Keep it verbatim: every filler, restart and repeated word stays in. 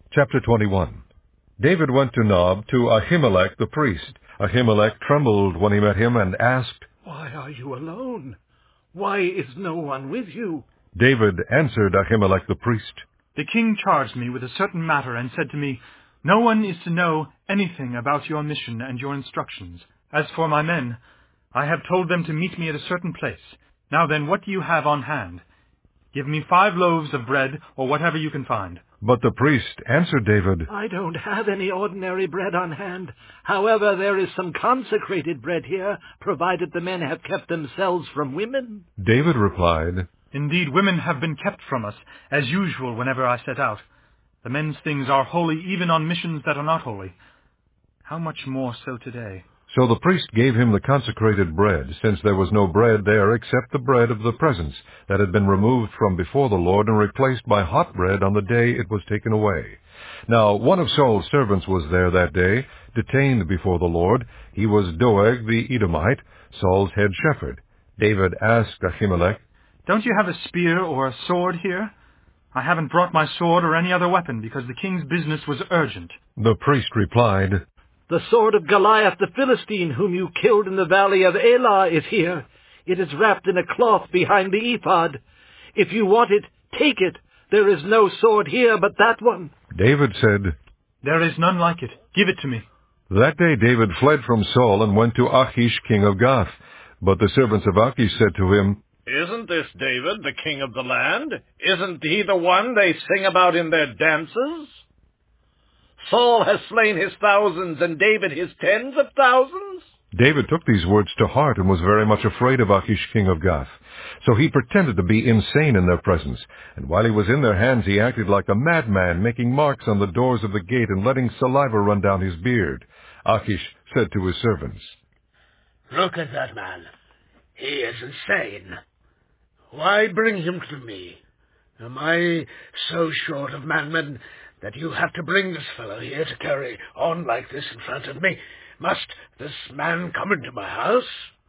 Chapter twenty-one. David went to Nob to Ahimelech the priest. Ahimelech trembled when he met him and asked, "Why are you alone? Why is no one with you?" David answered Ahimelech the priest, "The king charged me with a certain matter and said to me, 'No one is to know anything about your mission and your instructions. As for my men, I have told them to meet me at a certain place. Now then, what do you have on hand? Give me five loaves of bread, or whatever you can find.' But the priest answered David, "I don't have any ordinary bread on hand. However, there is some consecrated bread here, provided the men have kept themselves from women." David replied, "Indeed, women have been kept from us, as usual whenever I set out. The men's things are holy even on missions that are not holy. How much more so today?" So the priest gave him the consecrated bread, since there was no bread there except the bread of the presence that had been removed from before the Lord and replaced by hot bread on the day it was taken away. Now one of Saul's servants was there that day, detained before the Lord. He was Doeg the Edomite, Saul's head shepherd. David asked Ahimelech, "Don't you have a spear or a sword here? I haven't brought my sword or any other weapon, because the king's business was urgent." The priest replied, "The sword of Goliath the Philistine, whom you killed in the valley of Elah, is here. It is wrapped in a cloth behind the ephod. If you want it, take it. There is no sword here but that one." David said, "There is none like it. Give it to me." That day David fled from Saul and went to Achish king of Gath. But the servants of Achish said to him, "Isn't this David, the king of the land? Isn't he the one they sing about in their dances? Saul has slain his thousands, and David his tens of thousands." David took these words to heart and was very much afraid of Achish king of Gath. So he pretended to be insane in their presence, and while he was in their hands he acted like a madman, making marks on the doors of the gate and letting saliva run down his beard. Achish said to his servants, "Look at that man. He is insane. Why bring him to me? Am I so short of madmen that you have to bring this fellow here to carry on like this in front of me? Must this man come into my house?"